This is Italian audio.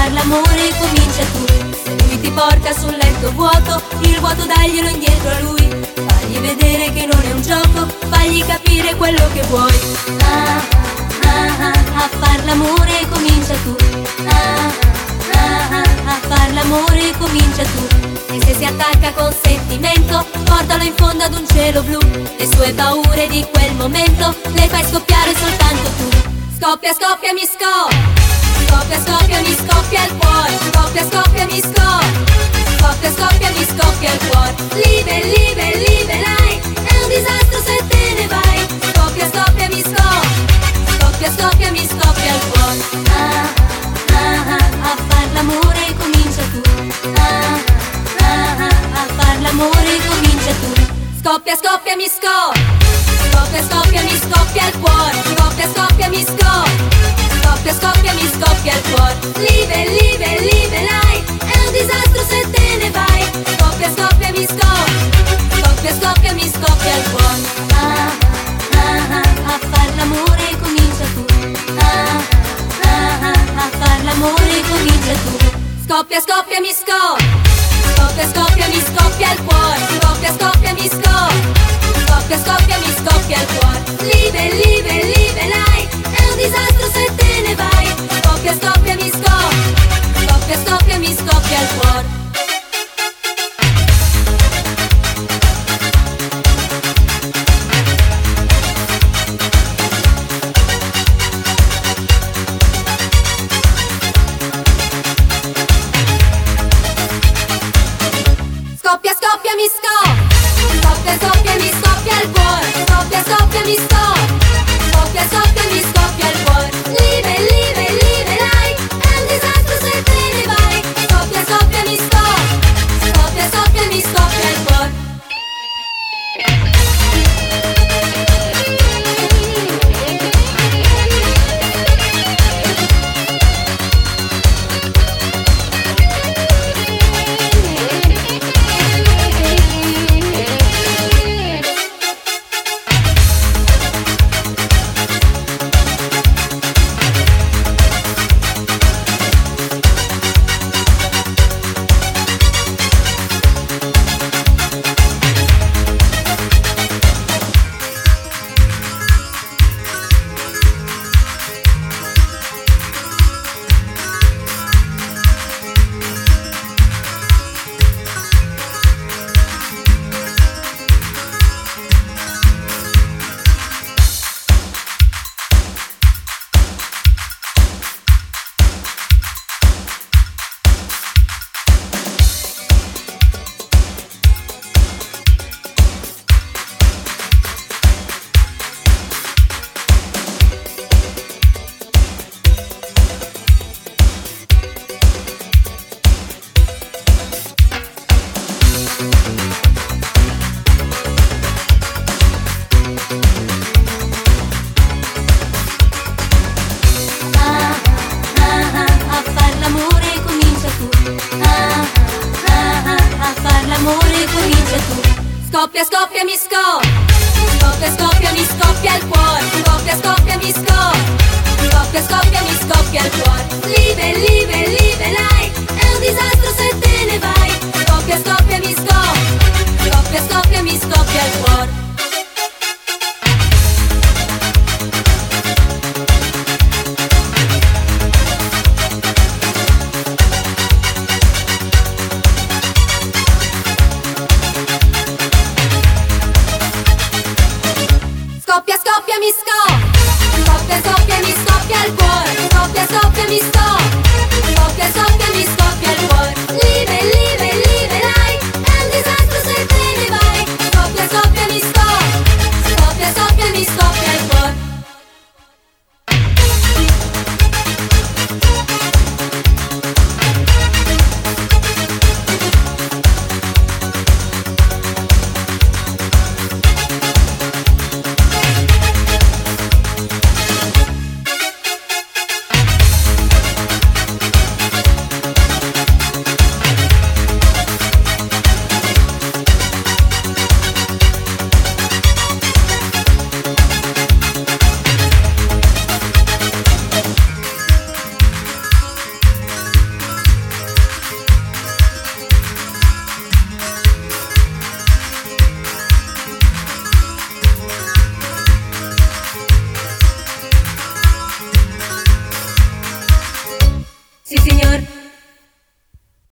far l'amore comincia tu. Se lui ti porta sul letto vuoto, il vuoto daglielo indietro a lui. Fagli vedere che non è un gioco, fagli capire quello che vuoi. A far l'amore comincia tu. A far l'amore comincia tu. E se si attacca con sentimento, portalo in fondo ad un cielo blu. Le sue paure di quel momento le fai scoppiare soltanto tu. Scoppia, scoppia, mi scoppia. Scoppia, scoppia, mi scoppia il cuore. Scoppia, scoppia, mi scoppia. Scoppia, scoppia, mi scoppia il cuore. Live, live, live, dai. È un disastro se te ne vai. Scoppia, scoppia, mi scoppia. Scoppia, scoppia, mi scoppia il cuore. A far l'amore comincia tu. A far l'amore comincia tu. Scoppia, scoppia, mi scoppia. Scoppia, scoppia, mi scoppia il cuore. Scoppia, scoppia, mi scoppia. Scoppia, scoppia, mi scoppia il cuore. Live, live, live, dai. È un disastro se te ne vai. Scoppia, scoppia, mi scoppia. Scoppia, scoppia, mi scoppia il cuore. A far l'amore comincia tu. A far l'amore comincia tu. Scoppia, scoppia, mi scoppia. Scoppia, scoppia, mi scoppia il cuore. Scoppia, scoppia, mi scoppia. Scoppia, scoppia, mi scoppia il cuore. Live, live, live, dai. È un disastro se te ne vai. Scoppia, scoppia, mi scoppia. Scoppia, scoppia, mi scoppia il cuore. Scoppia, scoppia, mi scoppia. Scoppia, scoppia, mi scoppia il cuore. Scoppia, scoppia, mi scoppia. Scoppia, scoppia, mi scoppia il cuore. Live, live, live, dai. È un disastro se te ne vai. Scoppia, scoppia, mi scoppia. Scoppia, scoppia, mi scoppia il cuore. Scoppia, scoppia, mi scoppia. Scoppia, scoppia, mi scoppia il cuore. Scoppia, scoppia, mi scoppia. Scoppia, scoppia, mi scoppia il cuore. Live, live, live, dai. È un disastro se te ne vai. Scoppia, scoppia, mi scoppia. Scoppia, scoppia, mi scoppia il cuore. Scoppia, scoppia, mi scoppia. Scoppia, scoppia, mi scoppia il cuore. Scoppia, scoppia, mi scoppia. Junior.